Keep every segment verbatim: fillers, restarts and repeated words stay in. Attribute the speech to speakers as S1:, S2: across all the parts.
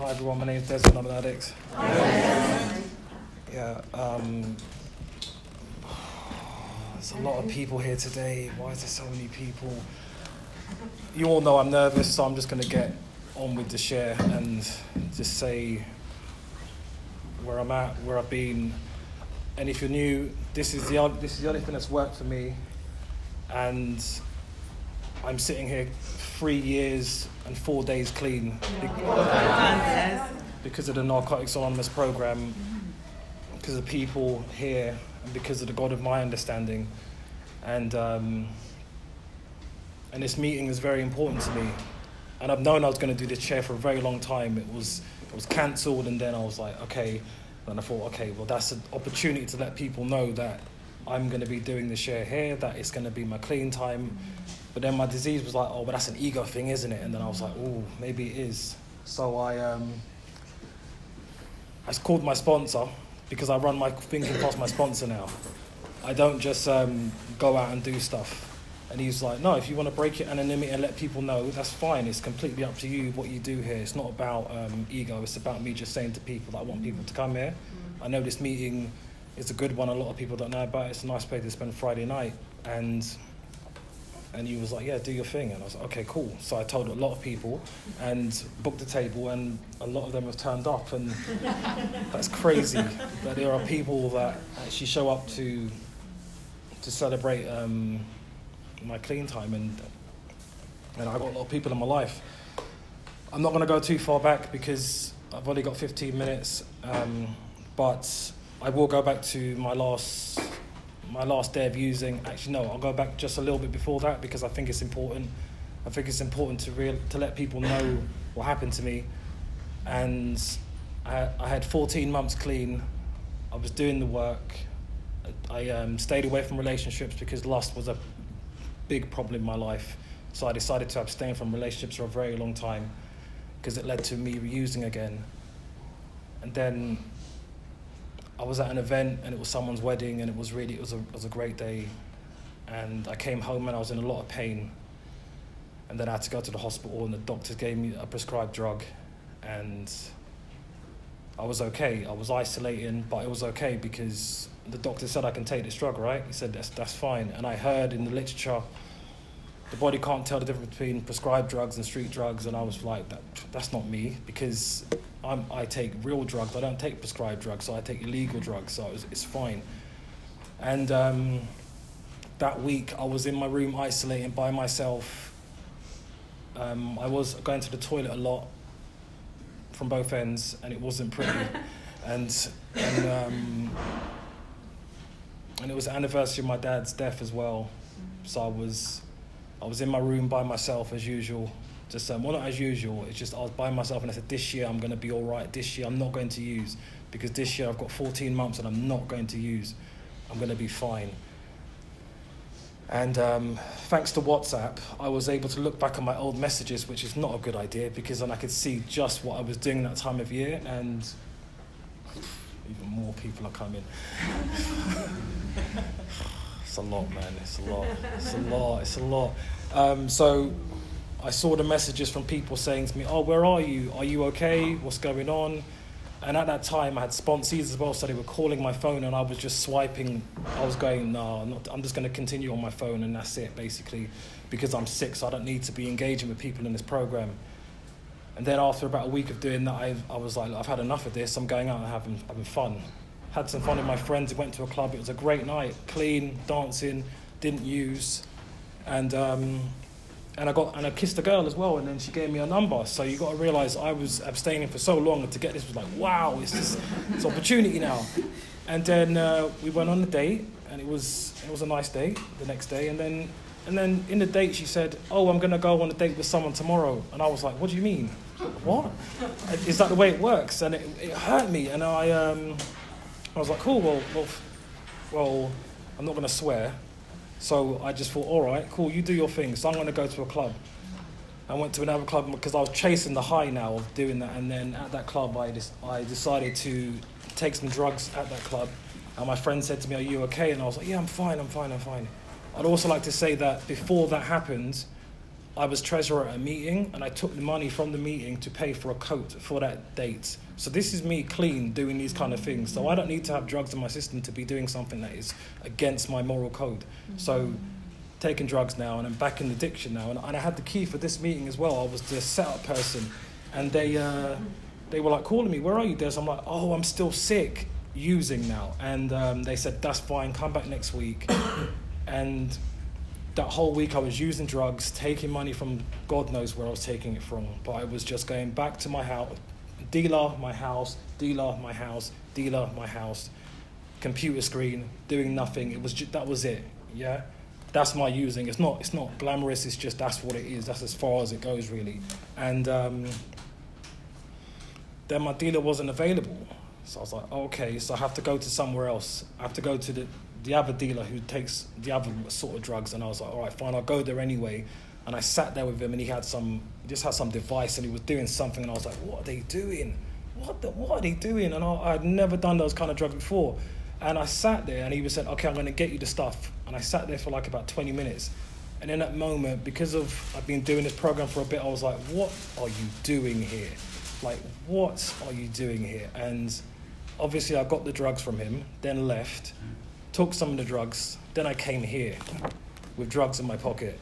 S1: Hi everyone, my name is Desmond, I'm an addict. Yeah, um, there's a lot of people here today. Why is there so many people? You all know I'm nervous, so I'm just going to get on with the share and just say where I'm at, where I've been. And if you're new, this is the this is the only thing that's worked for me. And I'm sitting here three years and four days clean because of the Narcotics Anonymous program, because of people here, and because of the God of my understanding. And um, and this meeting is very important to me. And I've known I was going to do this chair for a very long time. It was it was cancelled, and then I was like, okay. And I thought, okay, well, that's an opportunity to let people know that I'm going to be doing the share here, that it's going to be my clean time. But then my disease was like, oh, but that's an ego thing, isn't it? And then I was like, oh, maybe it is. So I um, I called my sponsor, because I run my thinking past my sponsor now. I don't just um, go out and do stuff. And he's like, no, if you want to break your anonymity and let people know, that's fine. It's completely up to you what you do here. It's not about um, ego. It's about me just saying to people that I want people to come here. I know this meeting is a good one. A lot of people don't know about it. It's a nice place to spend Friday night. And and he was like, yeah, do your thing. And I was like, okay, cool. So I told a lot of people and booked the table, and a lot of them have turned up. And that's crazy that there are people that actually show up to to celebrate um, my clean time, and and I got a lot of people in my life. I'm not going to go too far back because I've only got fifteen minutes, um, but I will go back to my last my last day of using. Actually, no, I'll go back just a little bit before that because I think it's important. I think it's important to real to let people know what happened to me. And I, I had fourteen months clean. I was doing the work. I um, stayed away from relationships because lust was a big problem in my life. So I decided to abstain from relationships for a very long time because it led to me reusing again. And then I was at an event and it was someone's wedding, and it was really, it was a, it was a great day. And I came home and I was in a lot of pain. And then I had to go to the hospital, and the doctors gave me a prescribed drug, and I was okay. I was isolating, but it was okay because the doctor said I can take this drug, right? He said, that's, that's fine. And I heard in the literature, the body can't tell the difference between prescribed drugs and street drugs. And I was like, that, that's not me, because I'm, I take real drugs. I don't take prescribed drugs, so I take illegal drugs, so it was, it's fine. And um, that week, I was in my room isolating by myself. Um, I was going to the toilet a lot from both ends, and it wasn't pretty. and and um, and it was the anniversary of my dad's death as well. So I was I was in my room by myself as usual. Just um, well, not as usual. It's just I was by myself, and I said, this year I'm going to be all right. This year I'm not going to use, because this year I've got fourteen months and I'm not going to use. I'm going to be fine. And um, thanks to WhatsApp, I was able to look back on my old messages, which is not a good idea, because then I could see just what I was doing that time of year, and even more people are coming. It's a lot, man. It's a lot. It's a lot. It's a lot. Um, so I saw the messages from people saying to me, oh, where are you? Are you okay? What's going on? And at that time, I had sponsees as well, so they were calling my phone, and I was just swiping. I was going, no, I'm, not, I'm just going to continue on my phone, and that's it, basically, because I'm sick, so I don't need to be engaging with people in this program. And then after about a week of doing that, I, I was like, I've had enough of this. I'm going out and having, having fun. Had some fun with my friends. Went to a club. It was a great night. Clean, dancing, didn't use. And... Um, And I got and I kissed a girl as well, and then she gave me a number. So you got to realise I was abstaining for so long, and to get this was like, wow, it's just it's opportunity now. And then uh, we went on a date, and it was it was a nice date the next day. And then and then in the date she said, oh, I'm gonna go on a date with someone tomorrow. And I was like, what do you mean? What? Is that the way it works? And it, it hurt me. And I um I was like, cool. Well, well, well I'm not gonna swear. So I just thought, all right, cool, you do your thing. So I'm going to go to a club. I went to another club because I was chasing the high now of doing that. And then at that club, I just I decided to take some drugs at that club. And my friend said to me, are you okay? And I was like, yeah, I'm fine, I'm fine, I'm fine. I'd also like to say that before that happened, I was treasurer at a meeting, and I took the money from the meeting to pay for a coat for that date. So this is me clean doing these kind of things. So I don't need to have drugs in my system to be doing something that is against my moral code. Mm-hmm. So taking drugs now, and I'm back in addiction now. And, and I had the key for this meeting as well. I was the setup person, and they uh, they were like calling me, "Where are you, Des?" I'm like, "Oh, I'm still sick, using now." And um, they said, "That's fine, come back next week." And that whole week I was using drugs, taking money from God knows where I was taking it from. But I was just going back to my house, dealer, my house, dealer, my house, dealer, my house, computer screen, doing nothing. It was just, that was it, yeah? That's my using. It's not it's not glamorous, it's just that's what it is. That's as far as it goes, really. And um, then my dealer wasn't available. So I was like, okay, so I have to go to somewhere else. I have to go to the the other dealer who takes the other sort of drugs. And I was like, all right, fine, I'll go there anyway. And I sat there with him, and he had some, he just had some device, and he was doing something, and I was like, what are they doing? What the, what are they doing? And I, I'd never done those kind of drugs before. And I sat there, and he was saying, okay, I'm going to get you the stuff. And I sat there for like about twenty minutes. And in that moment, because of I've been doing this program for a bit, I was like, what are you doing here? Like, what are you doing here? And obviously I got the drugs from him, then left, took some of the drugs, then I came here with drugs in my pocket.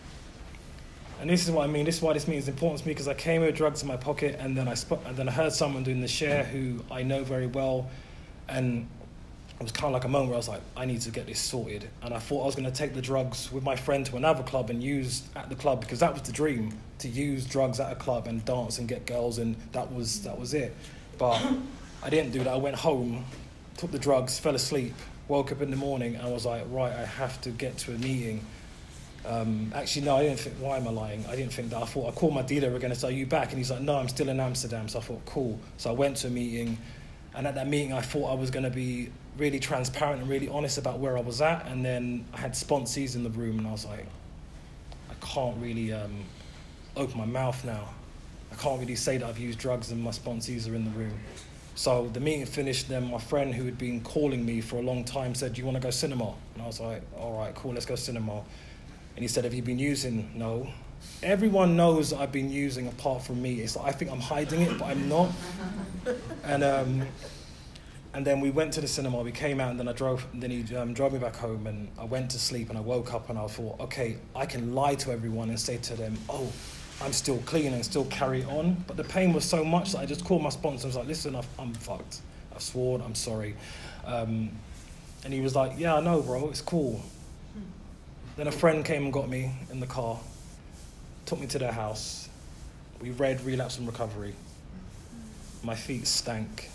S1: And this is what I mean, this is why this meeting is important to me, because I came here with drugs in my pocket, and then I sp- and then I heard someone doing the share who I know very well, and it was kind of like a moment where I was like, I need to get this sorted. And I thought I was going to take the drugs with my friend to another club and use at the club, because that was the dream, to use drugs at a club and dance and get girls, and that was that was it. But I didn't do that. I went home, took the drugs, fell asleep, woke up in the morning, and I was like, right, I have to get to a meeting. Um, actually, no, I didn't think, why am I lying? I didn't think that. I thought, I called my dealer again and said, are you back? And he's like, no, I'm still in Amsterdam. So I thought, cool. So I went to a meeting, and at that meeting, I thought I was going to be really transparent and really honest about where I was at. And then I had sponsees in the room, and I was like, I can't really um, open my mouth now. I can't really say that I've used drugs and my sponsees are in the room. So the meeting finished, then my friend who had been calling me for a long time said, do you want to go cinema? And I was like, all right, cool, let's go cinema. And he said, have you been using? No. Everyone knows that I've been using apart from me. It's like, I think I'm hiding it, but I'm not. And um, and then we went to the cinema, we came out, and then I drove, and then he um, drove me back home, and I went to sleep, and I woke up, and I thought, okay, I can lie to everyone and say to them, oh, I'm still clean, and still carry on. But the pain was so much that I just called my sponsor and was like, listen, I've, I'm fucked. I've sworn, I'm sorry. Um, and he was like, yeah, I know, bro, it's cool. Then a friend came and got me in the car, took me to their house. We read Relapse and Recovery. My feet stank.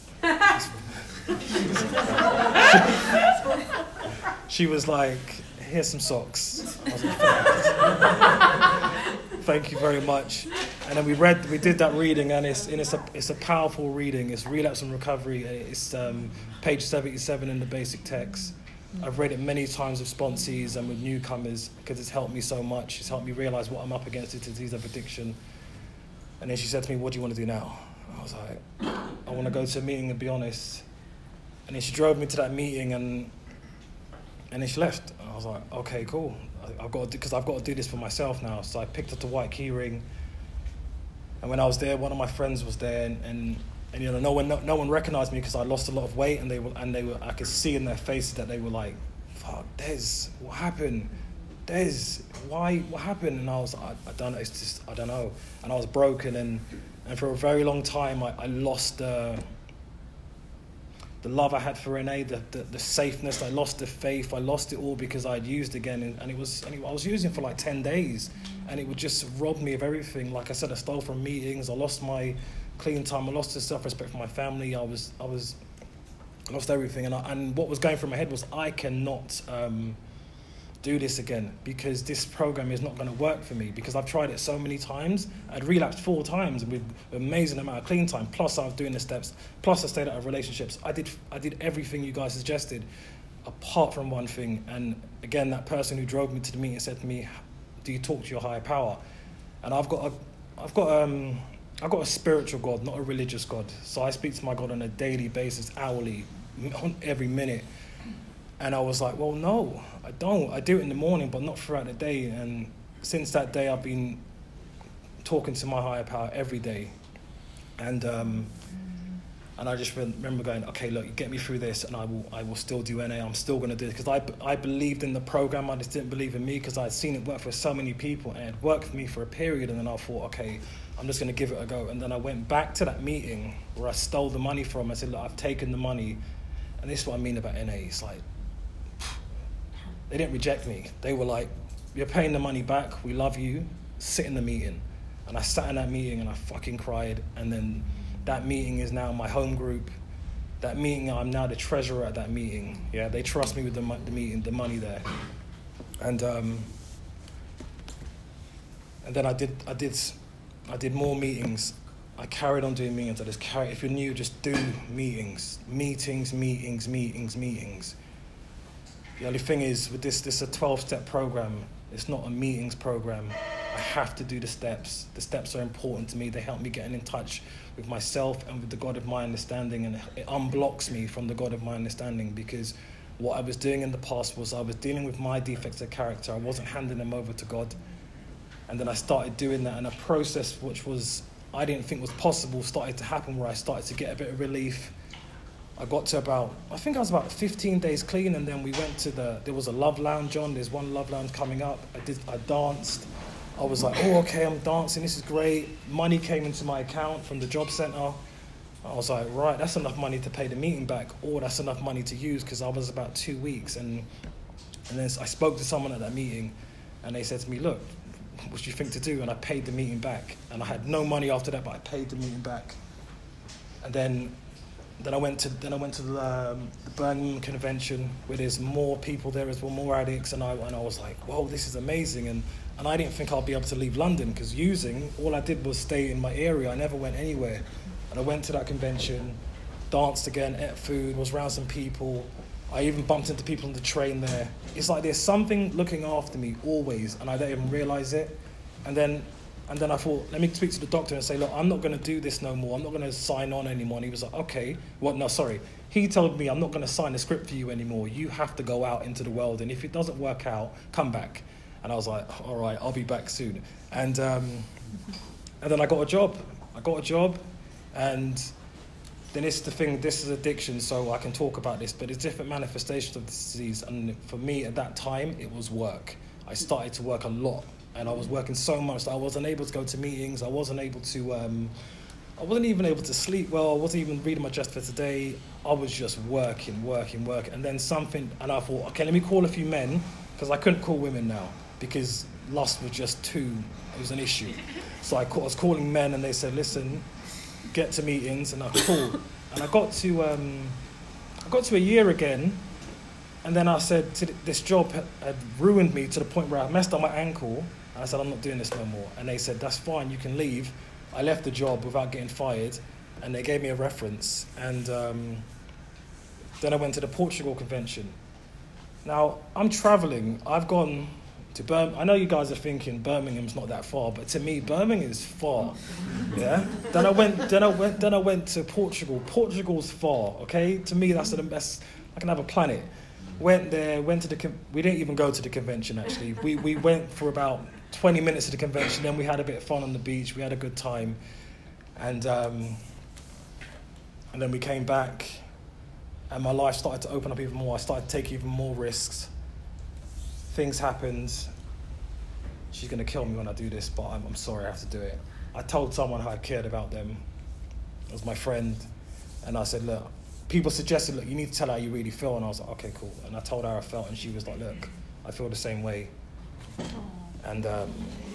S1: She was like, here's some socks. I was like, thank you very much. And then we read, we did that reading, and it's and it's a it's a powerful reading. It's Relapse and Recovery. It's um, page seventy-seven in the basic text. I've read it many times with sponsees and with newcomers because it's helped me so much. It's helped me realise what I'm up against, the disease of addiction. And then she said to me, what do you want to do now? And I was like, I want to go to a meeting and be honest. And then she drove me to that meeting, and and then she left. And I was like, okay, cool. I, I've got to, because I've got to do this for myself now. So I picked up the white key ring. And when I was there, one of my friends was there, and, and And you know, no one, no, no one recognised me because I lost a lot of weight, and they were, and they were. I could see in their faces that they were like, "Fuck, Des, what happened? Des, why? What happened?" And I was, I, I don't know. It's just, I don't know. And I was broken, and, and for a very long time, I, I lost uh, the love I had for Renee, the, the the safeness. I lost the faith. I lost it all because I'd used again, and, and it was, and it, I was using for like ten days, and it would just rob me of everything. Like I said, I stole from meetings. I lost my clean time. I lost the self-respect for my family. I was, I was, I lost everything. And I, and what was going through my head was, I cannot um, do this again because this program is not going to work for me because I've tried it so many times. I'd relapsed four times with an amazing amount of clean time. Plus I was doing the steps. Plus I stayed out of relationships. I did, I did everything you guys suggested apart from one thing. And again, that person who drove me to the meeting said to me, do you talk to your higher power? And I've got a, I've got um. I've got a spiritual God, not a religious God. So I speak to my God on a daily basis, hourly, on every minute. And I was like, well, no, I don't. I do it in the morning, but not throughout the day. And since that day, I've been talking to my higher power every day. And um, and I just remember going, okay, look, you get me through this and I will I will still do N A. I'm still going to do it. Because I, I believed in the program. I just didn't believe in me because I had seen it work for so many people. And it had worked for me for a period. And then I thought, okay, I'm just going to give it a go. And then I went back to that meeting where I stole the money from. I said, look, I've taken the money. And this is what I mean about N A. It's like, they didn't reject me. They were like, you're paying the money back. We love you. Sit in the meeting. And I sat in that meeting and I fucking cried. And then that meeting is now my home group. That meeting, I'm now the treasurer at that meeting. Yeah, they trust me with the, the meeting, the money there. And um, and then I did, I did, I did more meetings. I carried on doing meetings. I just carried. If you're new, just do meetings, meetings, meetings, meetings, meetings. The only thing is, with this, this is a twelve-step program. It's not a meetings program. I have to do the steps. The steps are important to me. They help me getting in touch with myself and with the God of my understanding, and it unblocks me from the God of my understanding, because what I was doing in the past was I was dealing with my defects of character. I wasn't handing them over to God. And then I started doing that, and a process which was I didn't think was possible started to happen, where I started to get a bit of relief. I got to about, I think I was about fifteen days clean, and then we went to the, there was a love lounge on, there's one love lounge coming up. I did, I danced. I was like, oh, okay, I'm dancing, this is great. Money came into my account from the job centre. I was like, right, that's enough money to pay the meeting back, or that's enough money to use, because I was about two weeks. And and then I spoke to someone at that meeting, and they said to me, look, what do you think to do? And I paid the meeting back. And I had no money after that, but I paid the meeting back. And then Then I went to then I went to the, um, the Birmingham convention, where there's more people there as well, more addicts, and I and I was like, whoa, this is amazing. And and I didn't think I'd be able to leave London, because using, all I did was stay in my area. I never went anywhere. And I went to that convention, danced again, ate food, was around some people. I even bumped into people on the train there. It's like there's something looking after me always, and I don't even realise it. And then And then I thought, let me speak to the doctor and say, look, I'm not going to do this no more. I'm not going to sign on anymore. And he was like, okay. Well, no, sorry. He told me, I'm not going to sign a script for you anymore. You have to go out into the world. And if it doesn't work out, come back. And I was like, all right, I'll be back soon. And um, and then I got a job. I got a job. And then it's the thing, this is addiction, so I can talk about this. But it's different manifestations of the disease. And for me, at that time, it was work. I started to work a lot. And I was working so much that I wasn't able to go to meetings. I wasn't able to, um, I wasn't even able to sleep well. I wasn't even reading my Just for Today. I was just working, working, working. And then something, and I thought, okay, let me call a few men, because I couldn't call women now, because lust was just too, it was an issue. So I, call, I was calling men, and they said, listen, get to meetings, and I called. And I got to, um, I got to a year again. And then I said, this job had ruined me to the point where I messed up my ankle. And I said, I'm not doing this no more. And they said, that's fine, you can leave. I left the job without getting fired. And they gave me a reference. And um, then I went to the Portugal convention. Now, I'm traveling. I've gone to Birmingham. I know you guys are thinking Birmingham's not that far, but to me, Birmingham is far. Yeah. Then I went. Then I went. Then I went to Portugal. Portugal's far. Okay. To me, that's the best. I can have a planet. Went there, went to the, con- we didn't even go to the convention actually. We we went for about twenty minutes to the convention, then we had a bit of fun on the beach, we had a good time. And um, and then we came back, and my life started to open up even more. I started to take even more risks. Things happened. She's going to kill me when I do this, but I'm, I'm sorry, I have to do it. I told someone how I cared about them. It was my friend. And I said, look, people suggested, look, you need to tell her how you really feel. And I was like, okay, cool. And I told her how I felt, and she was like, look, I feel the same way. And um,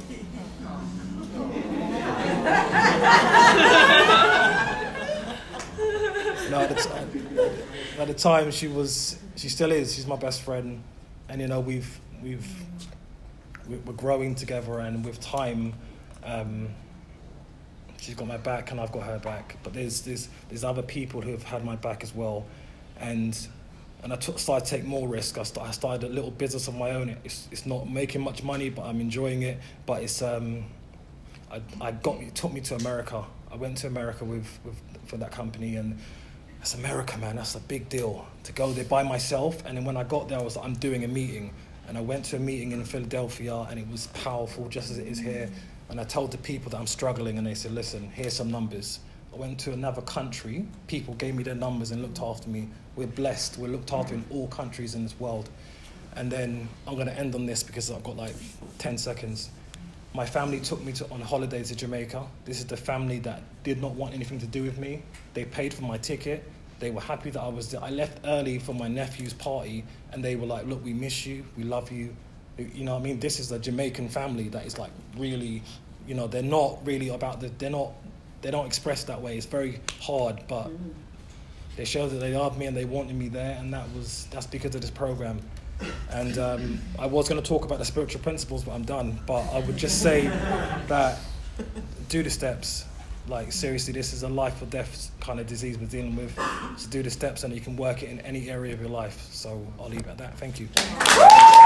S1: no, at the, t- at the time she was, she still is. She's my best friend, and you know we've we've we're growing together, and with time, um, she's got my back and I've got her back. But there's there's there's other people who have had my back as well, and and I took, started to take more risk. I, st- I started a little business of my own. It's it's not making much money, but I'm enjoying it. But it's um, I I got me, it took me to America. I went to America with, with for that company, and that's America, man. That's a big deal to go there by myself. And then when I got there, I was like, I'm doing a meeting. And I went to a meeting in Philadelphia, and it was powerful, just as it is here. And I told the people that I'm struggling, and they said, listen, here's some numbers. I went to another country, people gave me their numbers and looked after me. We're blessed, we're looked after in all countries in this world. And then I'm gonna end on this because I've got like ten seconds. My family took me to, on holiday to Jamaica. This is the family that did not want anything to do with me. They paid for my ticket. They were happy that I was there. I left early for my nephew's party, and they were like, look, we miss you, we love you. You know what I mean? This is a Jamaican family that is like really, you know, they're not really about the, they're not, they don't express that way. It's very hard, but mm-hmm. they showed that they loved me and they wanted me there, and that was, that's because of this program. And um, I was going to talk about the spiritual principles, but I'm done. But I would just say that do the steps. Like, seriously, this is a life or death kind of disease we're dealing with. So do the steps, and you can work it in any area of your life. So I'll leave it at that. Thank you.